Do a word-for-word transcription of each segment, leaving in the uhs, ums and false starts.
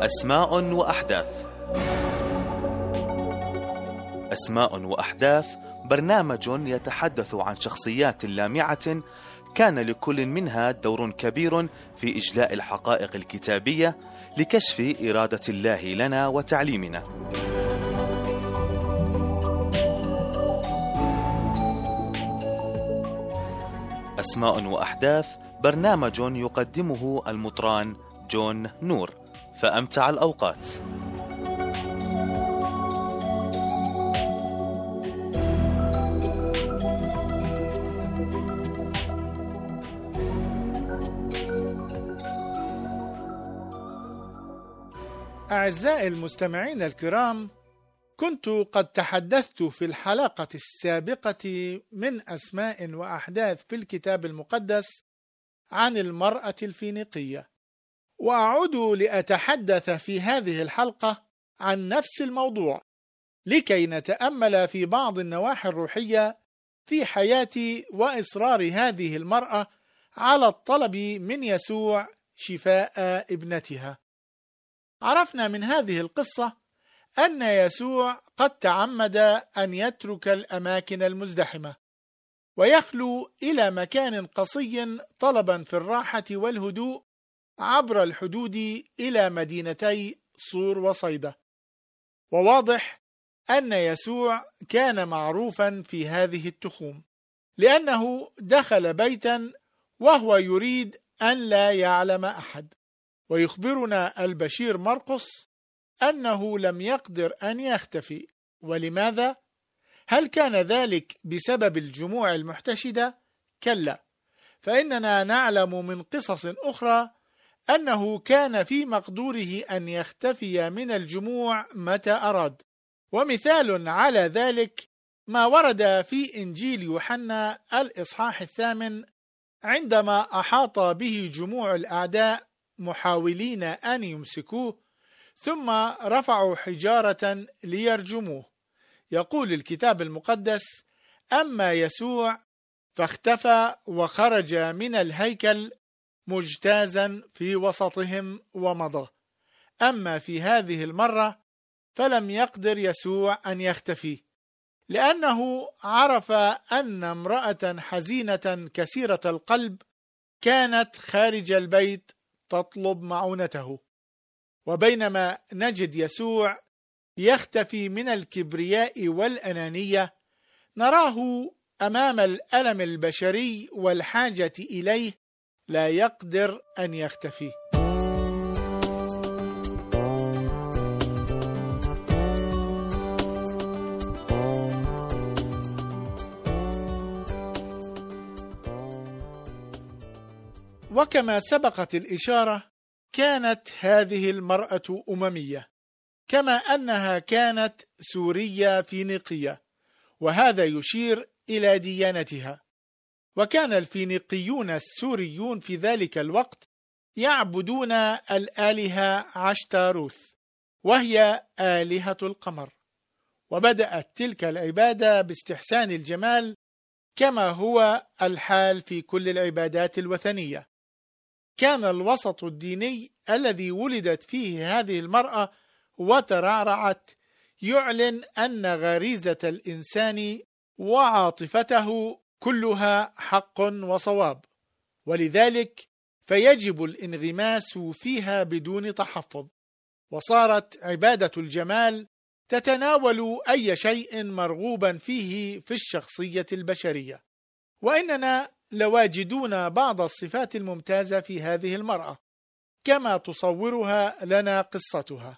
أسماء وأحداث. أسماء وأحداث برنامج يتحدث عن شخصيات لامعة كان لكل منها دور كبير في إجلاء الحقائق الكتابية لكشف إرادة الله لنا وتعليمنا. أسماء وأحداث برنامج يقدمه المطران جون نور، فأمتع الأوقات. أعزائي المستمعين الكرام، كنت قد تحدثت في الحلقة السابقة من أسماء وأحداث في الكتاب المقدس عن المرأة الفينيقية، وأعود لأتحدث في هذه الحلقة عن نفس الموضوع لكي نتأمل في بعض النواحي الروحية في حياة وإصرار هذه المرأة على الطلب من يسوع شفاء ابنتها. عرفنا من هذه القصة أن يسوع قد تعمد أن يترك الأماكن المزدحمة ويخلو إلى مكان قصي طلبا في الراحة والهدوء عبر الحدود إلى مدينتي صور وصيدا. وواضح أن يسوع كان معروفا في هذه التخوم، لأنه دخل بيتا وهو يريد أن لا يعلم أحد. ويخبرنا البشير مرقس أنه لم يقدر أن يختفي. ولماذا؟ هل كان ذلك بسبب الجموع المحتشدة؟ كلا، فإننا نعلم من قصص أخرى أنه كان في مقدوره أن يختفي من الجموع متى أراد. ومثال على ذلك ما ورد في إنجيل يوحنا الإصحاح الثامن، عندما أحاط به جموع الأعداء محاولين أن يمسكوه، ثم رفعوا حجارة ليرجموه. يقول الكتاب المقدس: أما يسوع فاختفى وخرج من الهيكل مجتازا في وسطهم ومضى. أما في هذه المرة فلم يقدر يسوع أن يختفي، لأنه عرف أن امرأة حزينة كثيرة القلب كانت خارج البيت تطلب معونته. وبينما نجد يسوع يختفي من الكبرياء والأنانية، نراه أمام الألم البشري والحاجة إليه لا يقدر أن يختفي. وكما سبقت الإشارة، كانت هذه المرأة أممية، كما أنها كانت سورية فينيقية، وهذا يشير إلى ديانتها. وكان الفينيقيون السوريون في ذلك الوقت يعبدون الآلهة عشتاروث، وهي آلهة القمر. وبدأت تلك العبادة باستحسان الجمال، كما هو الحال في كل العبادات الوثنية. كان الوسط الديني الذي ولدت فيه هذه المرأة وترعرعت يعلن أن غريزة الإنسان وعاطفته كلها حق وصواب، ولذلك فيجب الانغماس فيها بدون تحفظ. وصارت عبادة الجمال تتناول أي شيء مرغوبا فيه في الشخصية البشرية. وإننا لواجدون بعض الصفات الممتازة في هذه المرأة كما تصورها لنا قصتها.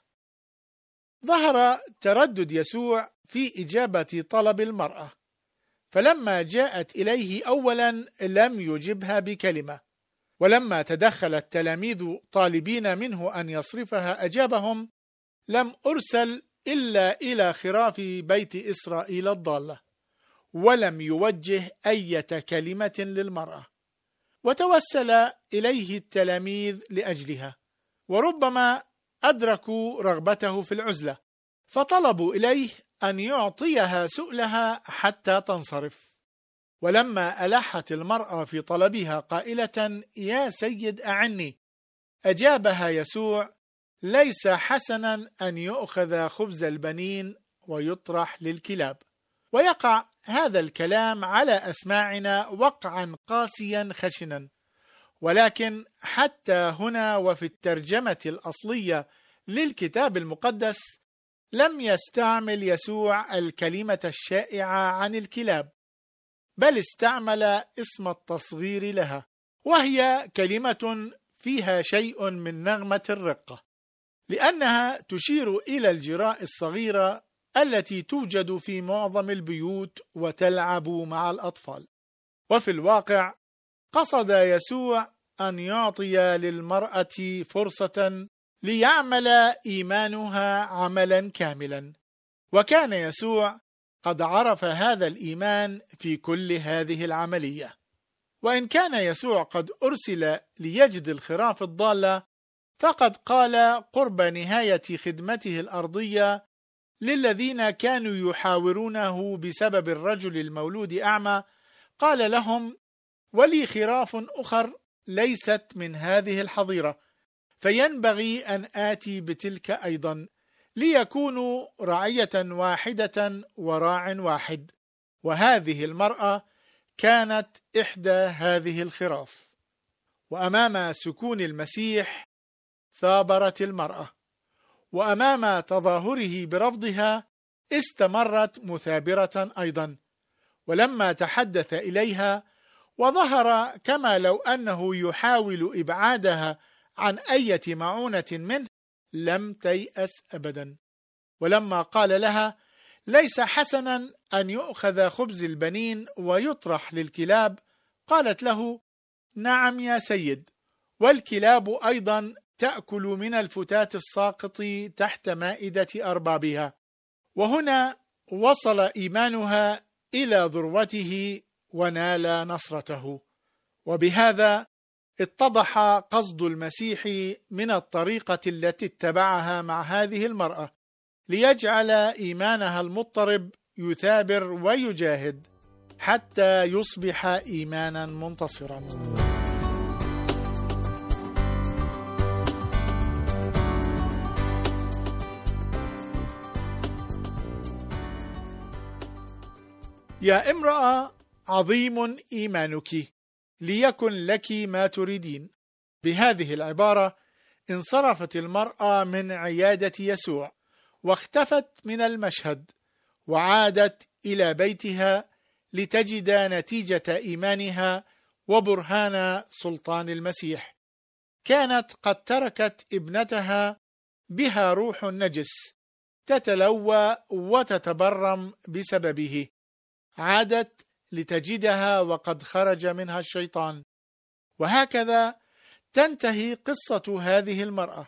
ظهر تردد يسوع في إجابة طلب المرأة، فلما جاءت إليه أولا لم يجبها بكلمة، ولما تدخل التلاميذ طالبين منه أن يصرفها أجابهم: لم أرسل إلا إلى خراف بيت إسرائيل الضالة. ولم يوجه أي كلمة للمرأة. وتوسل إليه التلاميذ لأجلها، وربما أدركوا رغبته في العزلة، فطلبوا إليه أن يعطيها سؤلها حتى تنصرف. ولما ألحت المرأة في طلبها قائلة: يا سيد أعني، أجابها يسوع: ليس حسنا أن يؤخذ خبز البنين ويطرح للكلاب. ويقع هذا الكلام على أسماعنا وقعا قاسيا خشنا، ولكن حتى هنا وفي الترجمة الأصلية للكتاب المقدس لم يستعمل يسوع الكلمة الشائعة عن الكلاب، بل استعمل اسم التصغير لها، وهي كلمة فيها شيء من نغمة الرقة، لأنها تشير إلى الجراء الصغيرة التي توجد في معظم البيوت وتلعب مع الأطفال. وفي الواقع قصد يسوع أن يعطي للمرأة فرصة ليعمل إيمانها عملا كاملا، وكان يسوع قد عرف هذا الإيمان في كل هذه العملية. وإن كان يسوع قد أرسل ليجد الخراف الضالة، فقد قال قرب نهاية خدمته الأرضية للذين كانوا يحاورونه بسبب الرجل المولود أعمى، قال لهم: ولي خراف أخر ليست من هذه الحظيرة، فينبغي أن آتي بتلك أيضا، ليكونوا رعية واحدة وراع واحد. وهذه المرأة كانت إحدى هذه الخراف. وأمام سكون المسيح ثابرت المرأة، وأمام تظاهره برفضها استمرت مثابرة أيضا. ولما تحدث إليها وظهر كما لو أنه يحاول إبعادها عن أي معونة منه، لم تيأس أبدا. ولما قال لها: ليس حسنا أن يؤخذ خبز البنين ويطرح للكلاب، قالت له: نعم يا سيد، والكلاب أيضا تأكل من الفتات الساقط تحت مائدة أربابها. وهنا وصل إيمانها إلى ذروته ونال نصرته. وبهذا اتضح قصد المسيح من الطريقة التي اتبعها مع هذه المرأة، ليجعل إيمانها المضطرب يثابر ويجاهد حتى يصبح إيمانا منتصرا. يا امرأة، عظيم إيمانك، ليكن لك ما تريدين. بهذه العبارة انصرفت المرأة من عيادة يسوع واختفت من المشهد، وعادت إلى بيتها لتجد نتيجة إيمانها وبرهان سلطان المسيح. كانت قد تركت ابنتها بها روح نجس تتلوى وتتبرم بسببه، عادت لتجدها وقد خرج منها الشيطان. وهكذا تنتهي قصة هذه المرأة،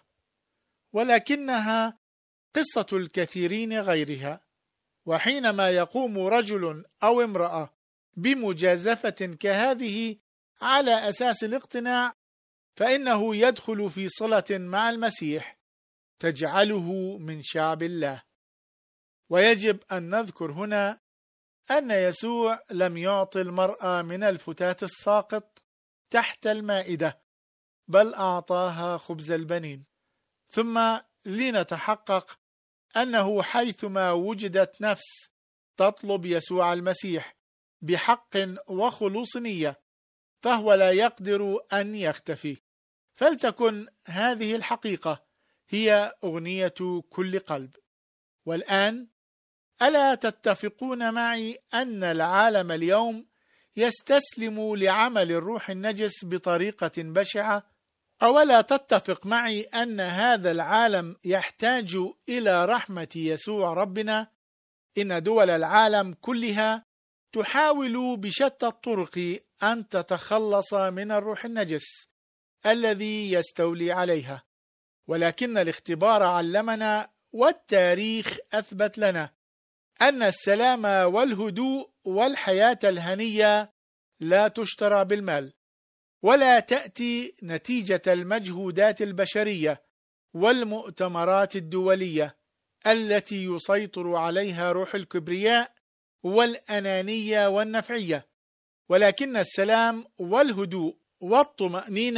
ولكنها قصة الكثيرين غيرها. وحينما يقوم رجل أو امرأة بمجازفة كهذه على أساس الاقتناع، فإنه يدخل في صلة مع المسيح تجعله من شعب الله. ويجب أن نذكر هنا أن يسوع لم يعطي المرأة من الفتات الساقط تحت المائدة، بل أعطاها خبز البنين. ثم لنتحقق أنه حيثما وجدت نفس تطلب يسوع المسيح بحق وخلوص نية، فهو لا يقدر أن يختفي. فلتكن هذه الحقيقة هي أغنية كل قلب. والآن، ألا تتفقون معي أن العالم اليوم يستسلم لعمل الروح النجس بطريقة بشعة؟ أولا تتفق معي أن هذا العالم يحتاج إلى رحمة يسوع ربنا؟ إن دول العالم كلها تحاول بشتى الطرق أن تتخلص من الروح النجس الذي يستولي عليها، ولكن الاختبار علمنا والتاريخ أثبت لنا أن السلام والهدوء والحياة الهنية لا تشترى بالمال، ولا تأتي نتيجة المجهودات البشرية والمؤتمرات الدولية التي يسيطر عليها روح الكبرياء والأنانية والنفعية، ولكن السلام والهدوء والطمأنينة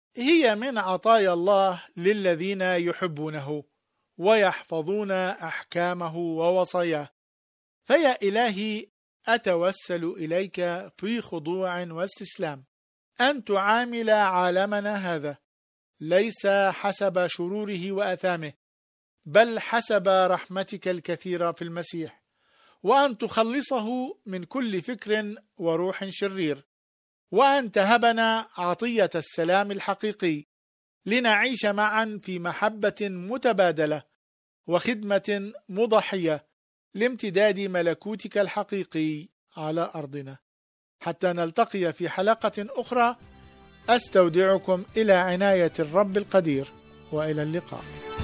هي من عطايا الله للذين يحبونه ويحفظون أحكامه ووصاياه. فيا إلهي، أتوسل إليك في خضوع واستسلام أن تعامل عالمنا هذا ليس حسب شروره وأثامه، بل حسب رحمتك الكثيرة في المسيح، وأن تخلصه من كل فكر وروح شرير، وأن تهبنا عطية السلام الحقيقي لنعيش معا في محبة متبادلة وخدمة مضحية لامتداد ملكوتك الحقيقي على أرضنا. حتى نلتقي في حلقة أخرى، أستودعكم إلى عناية الرب القدير، وإلى اللقاء.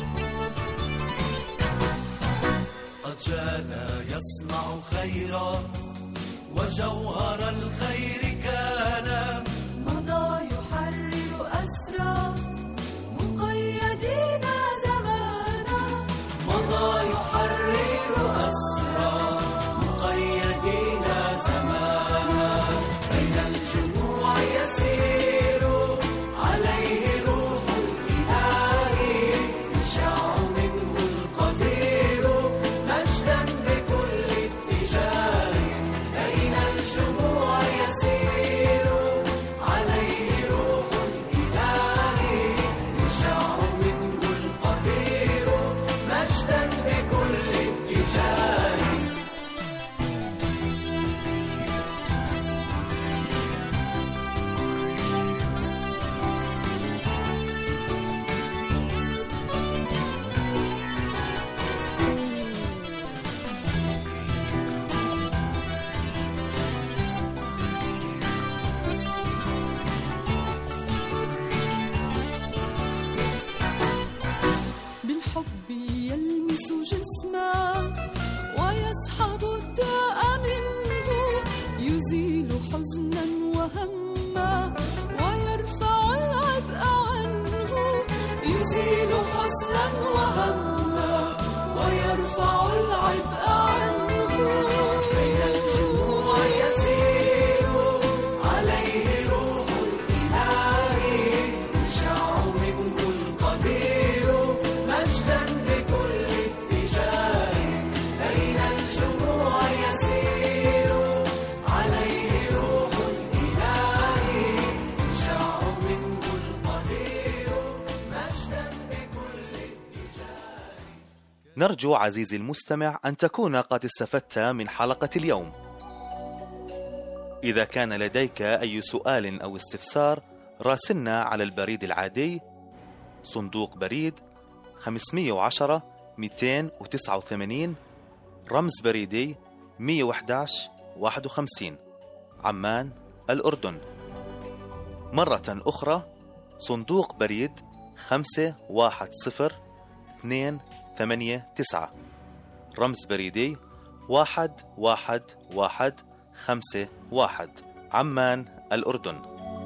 قد جانا يصنع خيرا وجوهر الخير كان، مضى يحرر أسرى مقيدين زمانا، مضى يحرر أسرى مقيدين زمانا، بين الجموع يسير عليه روح الإله، يشع منه القدير مجدا بكل اتجاه، بين الجموع يسير عليه روح الإله، يشع منه القدير مجدا بكل اتجاه. بالحب يلمس جسما ويسحب الداء منه، يزيل حزنا وهما ويرفع العبء عنه، يزيل حزنا وهما ويرفع العبء عنه، بين الجموع يسير عليه روح الإله، يشع منه القدير مجدا بكل اتجاه، بين الجموع يسير عليه روح الإله، يشع منه القدير مجدا بكل اتجاه. نرجو عزيزي المستمع أن تكون قد استفدت من حلقة اليوم. إذا كان لديك أي سؤال أو استفسار، راسلنا على البريد العادي صندوق بريد خمسمئة وعشرة مئتين وتسعة وثمانين، رمز بريدي مئة وأحد عشر واحد وخمسين، عمان، الأردن. مرة أخرى صندوق بريد خمسة واحد صفر اثنين ثمانية تسعة، رمز بريدي واحد واحد واحد خمسة واحد، عمان، الأردن.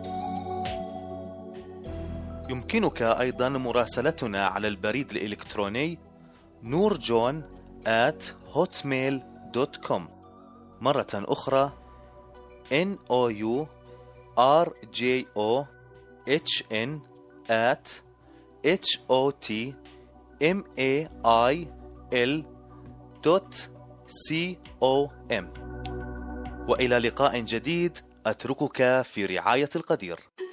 يمكنك أيضا مراسلتنا على البريد الإلكتروني نورجون آت هوتميل دوت كوم. مرة أخرى N O U R J O H N آت H O T M A I L دوت C O M. وإلى لقاء جديد، أتركك في رعاية القدير.